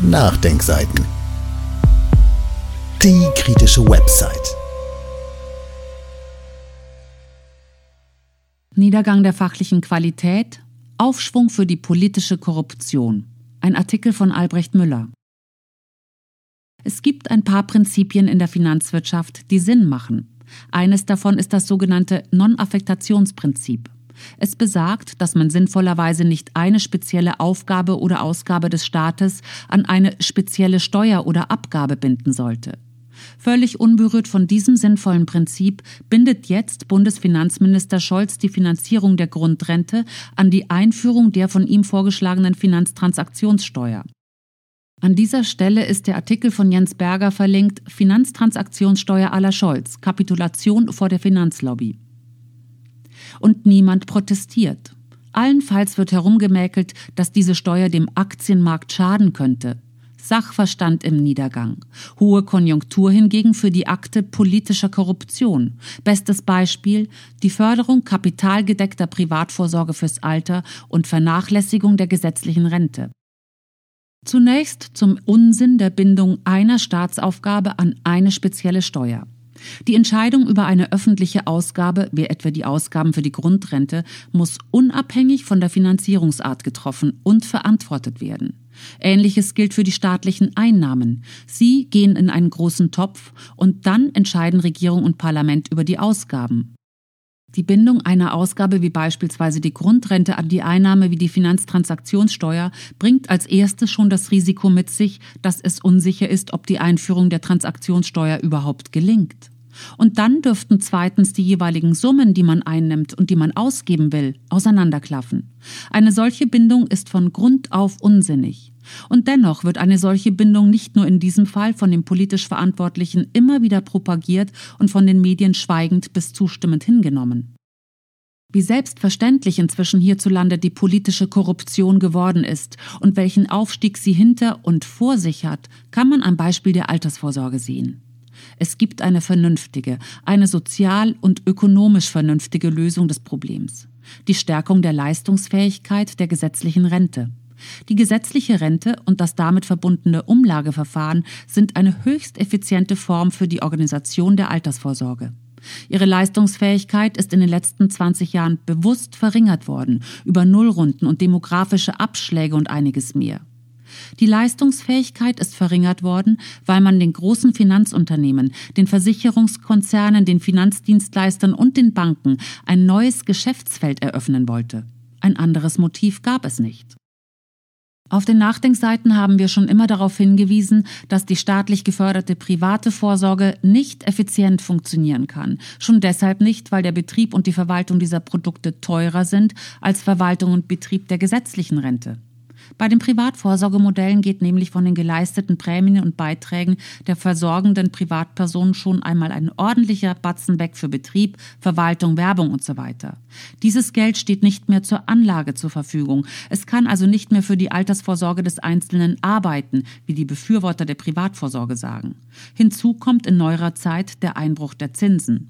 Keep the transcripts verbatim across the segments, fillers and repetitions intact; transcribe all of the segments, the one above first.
Nachdenkseiten. Die kritische Website. Niedergang der fachlichen Qualität, Aufschwung für die politische Korruption. Ein Artikel von Albrecht Müller. Es gibt ein paar Prinzipien in der Finanzwirtschaft, die Sinn machen. Eines davon ist das sogenannte Non-Affektationsprinzip. Es besagt, dass man sinnvollerweise nicht eine spezielle Aufgabe oder Ausgabe des Staates an eine spezielle Steuer oder Abgabe binden sollte. Völlig unberührt von diesem sinnvollen Prinzip bindet jetzt Bundesfinanzminister Scholz die Finanzierung der Grundrente an die Einführung der von ihm vorgeschlagenen Finanztransaktionssteuer. An dieser Stelle ist der Artikel von Jens Berger verlinkt: Finanztransaktionssteuer à la Scholz, Kapitulation vor der Finanzlobby. Und niemand protestiert. Allenfalls wird herumgemäkelt, dass diese Steuer dem Aktienmarkt schaden könnte. Sachverstand im Niedergang. Hohe Konjunktur hingegen für die Akte politischer Korruption. Bestes Beispiel: die Förderung kapitalgedeckter Privatvorsorge fürs Alter und Vernachlässigung der gesetzlichen Rente. Zunächst zum Unsinn der Bindung einer Staatsaufgabe an eine spezielle Steuer. Die Entscheidung über eine öffentliche Ausgabe, wie etwa die Ausgaben für die Grundrente, muss unabhängig von der Finanzierungsart getroffen und verantwortet werden. Ähnliches gilt für die staatlichen Einnahmen. Sie gehen in einen großen Topf und dann entscheiden Regierung und Parlament über die Ausgaben. Die Bindung einer Ausgabe wie beispielsweise die Grundrente an die Einnahme wie die Finanztransaktionssteuer bringt als erstes schon das Risiko mit sich, dass es unsicher ist, ob die Einführung der Transaktionssteuer überhaupt gelingt. Und dann dürften zweitens die jeweiligen Summen, die man einnimmt und die man ausgeben will, auseinanderklaffen. Eine solche Bindung ist von Grund auf unsinnig. Und dennoch wird eine solche Bindung nicht nur in diesem Fall von den politisch Verantwortlichen immer wieder propagiert und von den Medien schweigend bis zustimmend hingenommen. Wie selbstverständlich inzwischen hierzulande die politische Korruption geworden ist und welchen Aufstieg sie hinter und vor sich hat, kann man am Beispiel der Altersvorsorge sehen. Es gibt eine vernünftige, eine sozial und ökonomisch vernünftige Lösung des Problems: die Stärkung der Leistungsfähigkeit der gesetzlichen Rente. Die gesetzliche Rente und das damit verbundene Umlageverfahren sind eine höchst effiziente Form für die Organisation der Altersvorsorge. Ihre Leistungsfähigkeit ist in den letzten zwanzig Jahren bewusst verringert worden, über Nullrunden und demografische Abschläge und einiges mehr. Die Leistungsfähigkeit ist verringert worden, weil man den großen Finanzunternehmen, den Versicherungskonzernen, den Finanzdienstleistern und den Banken ein neues Geschäftsfeld eröffnen wollte. Ein anderes Motiv gab es nicht. Auf den Nachdenkseiten haben wir schon immer darauf hingewiesen, dass die staatlich geförderte private Vorsorge nicht effizient funktionieren kann. Schon deshalb nicht, weil der Betrieb und die Verwaltung dieser Produkte teurer sind als Verwaltung und Betrieb der gesetzlichen Rente. Bei den Privatvorsorgemodellen geht nämlich von den geleisteten Prämien und Beiträgen der versorgenden Privatpersonen schon einmal ein ordentlicher Batzen weg für Betrieb, Verwaltung, Werbung und so weiter. Dieses Geld steht nicht mehr zur Anlage zur Verfügung. Es kann also nicht mehr für die Altersvorsorge des Einzelnen arbeiten, wie die Befürworter der Privatvorsorge sagen. Hinzu kommt in neuerer Zeit der Einbruch der Zinsen.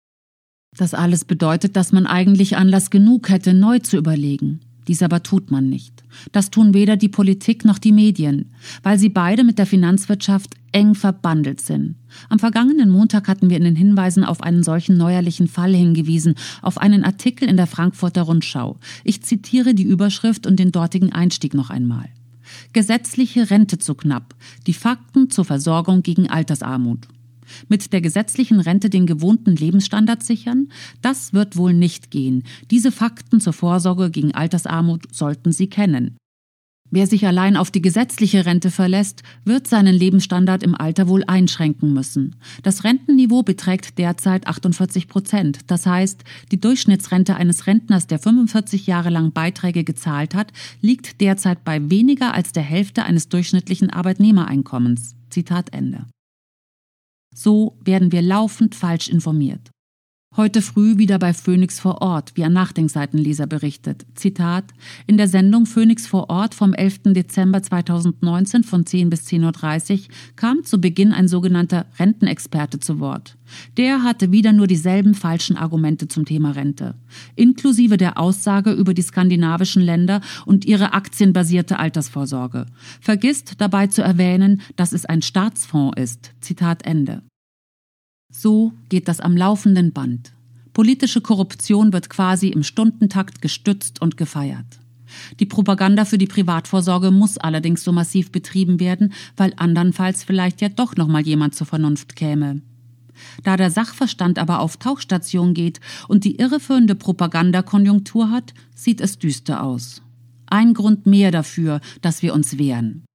Das alles bedeutet, dass man eigentlich Anlass genug hätte, neu zu überlegen. Dies aber tut man nicht. Das tun weder die Politik noch die Medien, weil sie beide mit der Finanzwirtschaft eng verbandelt sind. Am vergangenen Montag hatten wir in den Hinweisen auf einen solchen neuerlichen Fall hingewiesen, auf einen Artikel in der Frankfurter Rundschau. Ich zitiere die Überschrift und den dortigen Einstieg noch einmal. Gesetzliche Rente zu knapp. Die Fakten zur Versorgung gegen Altersarmut. Mit der gesetzlichen Rente den gewohnten Lebensstandard sichern? Das wird wohl nicht gehen. Diese Fakten zur Vorsorge gegen Altersarmut sollten Sie kennen. Wer sich allein auf die gesetzliche Rente verlässt, wird seinen Lebensstandard im Alter wohl einschränken müssen. Das Rentenniveau beträgt derzeit achtundvierzig Prozent. Das heißt, die Durchschnittsrente eines Rentners, der fünfundvierzig Jahre lang Beiträge gezahlt hat, liegt derzeit bei weniger als der Hälfte eines durchschnittlichen Arbeitnehmereinkommens. Zitat Ende. So werden wir laufend falsch informiert. Heute früh wieder bei Phoenix vor Ort, wie ein Nachdenkseitenleser berichtet. Zitat: In der Sendung Phoenix vor Ort vom elften Dezember zweitausendneunzehn von zehn bis zehn Uhr dreißig kam zu Beginn ein sogenannter Rentenexperte zu Wort. Der hatte wieder nur dieselben falschen Argumente zum Thema Rente, inklusive der Aussage über die skandinavischen Länder und ihre aktienbasierte Altersvorsorge. Vergisst dabei zu erwähnen, dass es ein Staatsfonds ist. Zitat Ende. So geht das am laufenden Band. Politische Korruption wird quasi im Stundentakt gestützt und gefeiert. Die Propaganda für die Privatvorsorge muss allerdings so massiv betrieben werden, weil andernfalls vielleicht ja doch noch mal jemand zur Vernunft käme. Da der Sachverstand aber auf Tauchstation geht und die irreführende Propaganda Konjunktur hat, sieht es düster aus. Ein Grund mehr dafür, dass wir uns wehren.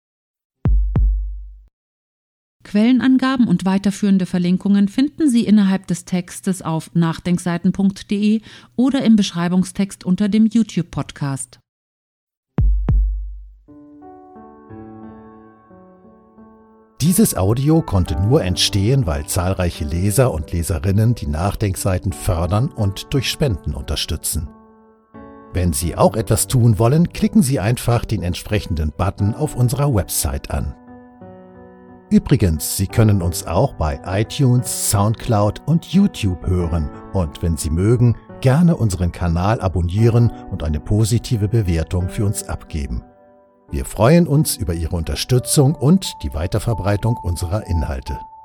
Quellenangaben und weiterführende Verlinkungen finden Sie innerhalb des Textes auf nachdenkseiten punkt de oder im Beschreibungstext unter dem YouTube-Podcast. Dieses Audio konnte nur entstehen, weil zahlreiche Leser und Leserinnen die Nachdenkseiten fördern und durch Spenden unterstützen. Wenn Sie auch etwas tun wollen, klicken Sie einfach den entsprechenden Button auf unserer Website an. Übrigens, Sie können uns auch bei iTunes, Soundcloud und YouTube hören und wenn Sie mögen, gerne unseren Kanal abonnieren und eine positive Bewertung für uns abgeben. Wir freuen uns über Ihre Unterstützung und die Weiterverbreitung unserer Inhalte.